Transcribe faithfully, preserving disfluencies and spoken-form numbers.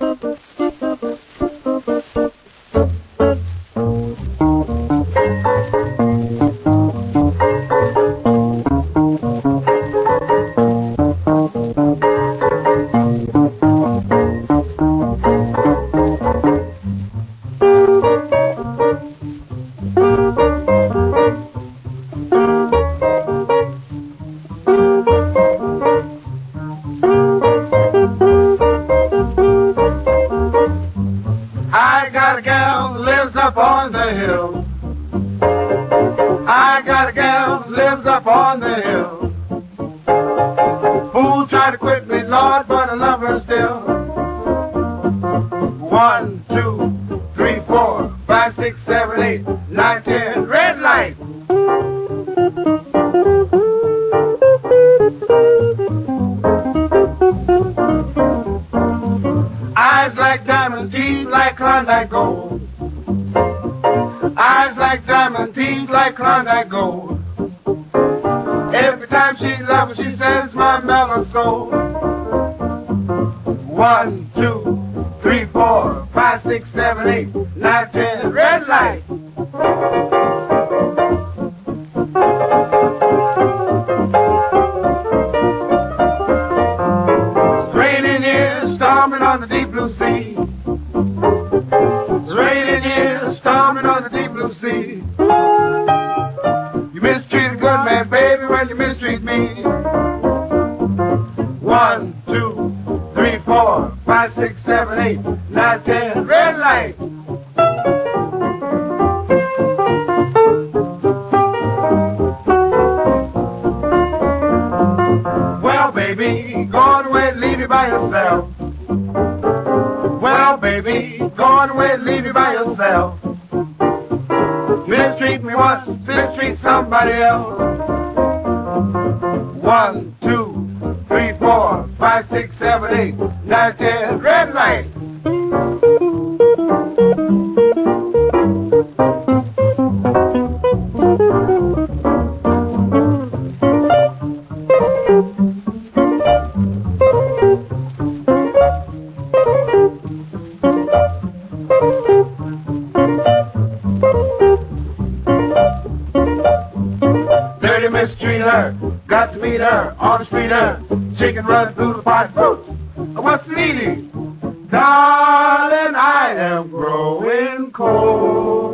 I got a gal who lives up on the hill. I got a gal who lives up on the hill. Fool tried to quit me, Lord, but I love her still. One, two, three, four, five, six, seven, eight, nine, ten, red light. Eyes like diamonds, teeth like Klondike gold. Eyes like diamonds, teeth like Klondike gold. Every time she loves, she sends my mellow soul. One, two, three, four, five, six, seven, eight, nine, ten, red light. It's raining here, storming on the deep blue sea. It's raining here, storming on the deep blue sea. You mistreat a good man, baby, when you mistreat me. One, two, three, four, five, six, seven, eight, nine, ten, red light. Well, baby, go on away and leave you by yourself. Well, baby, go on away and leave you by yourself. Mistreat me once, mistreat somebody else. One, two, three, four, five, six, seven, eight, nine, ten, red light. Dirty mistreat her, got to meet her on the street her. Chicken run through the pot fruit. What's the meaning? Darling, I am growing cold.